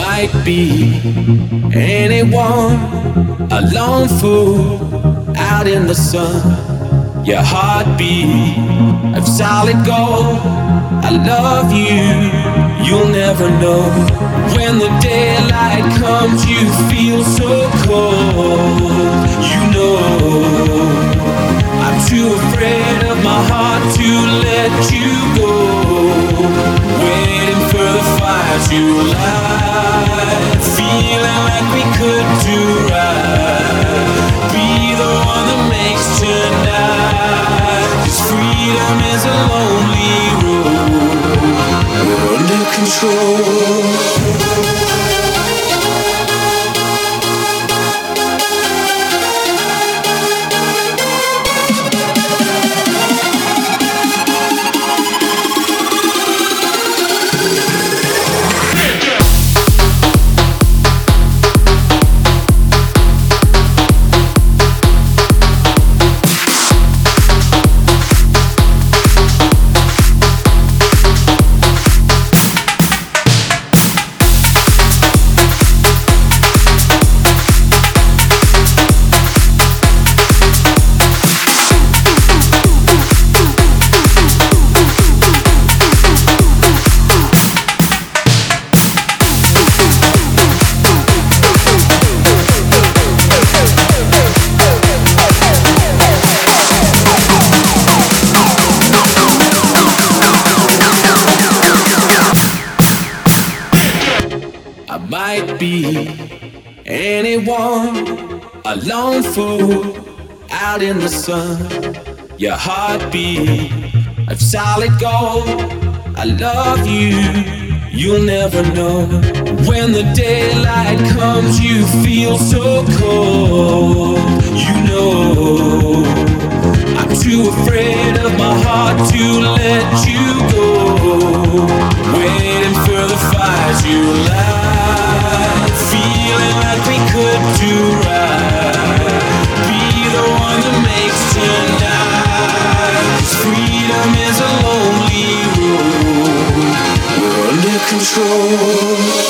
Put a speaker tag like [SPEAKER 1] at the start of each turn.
[SPEAKER 1] might be anyone, a lone fool out in the sun. Your heartbeat of solid gold. I love you, you'll never know. When the daylight comes, you feel so cold. You know I'm too afraid of my heart to let you go. Waiting for the fire to light, feeling like we could do right. Be the one that makes tonight. 'Cause freedom is a lonely road. We're under control. Might be anyone, a lone fool out in the sun. Your heartbeat of solid gold. I love you, you'll never know. When the daylight comes, you feel so cold. You know I'm too afraid of my heart to let you go. Waiting for the fire to light, feeling like we could do right. Be the one that makes tonight. 'Cause freedom is a lonely road. We're under control.